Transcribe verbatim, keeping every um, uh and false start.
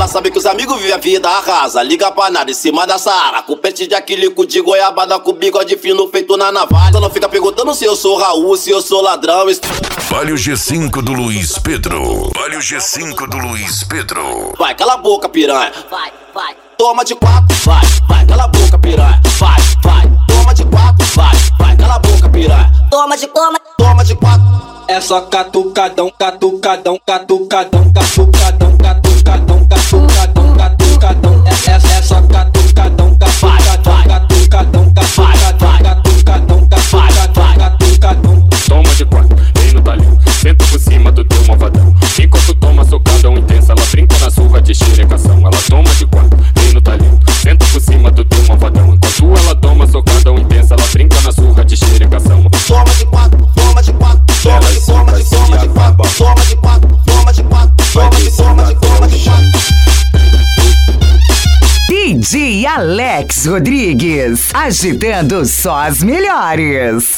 sabe que os amigos vivem a vida, arrasa. Liga pra nada em cima da Saara, com pente de aquilico de goiabada, com bigode fino feito na navalha. Não fica perguntando se eu sou Raul, se eu sou ladrão. Vale o G cinco do Luiz Pedro. Vale o G cinco do Luiz Pedro. Vai, cala a boca, piranha. Vai, vai. Toma de quatro, vai, vai, cala a boca, piranha. Vai, vai. Toma de quatro, vai, vai, cala a boca, piranha. Toma de toma. Toma de quatro. É só catucadão, catucadão, catucadão, catucadão, catucadão, catucadão, catucadão. É, é, é só catucadão, catucadão, catucadão, catucadão, catucadão, catucadão, catucadão. Toma de quatro, vem no talhão, senta por cima do teu malvadão. Enquanto toma socadão intensa, ela brinca na surra de xerecação. Ela toma de quatro, vem no talhão, senta por cima do teu malvadão. Enquanto ela toma socadão intensa, ela brinca na surra de xerecação. Toma de quatro, toma de quatro, toma de, toma de, toma de quatro, toma de quatro, toma de quatro, toma de, toma de, toma de quatro. D J Alex Rodrigues, agitando só as melhores.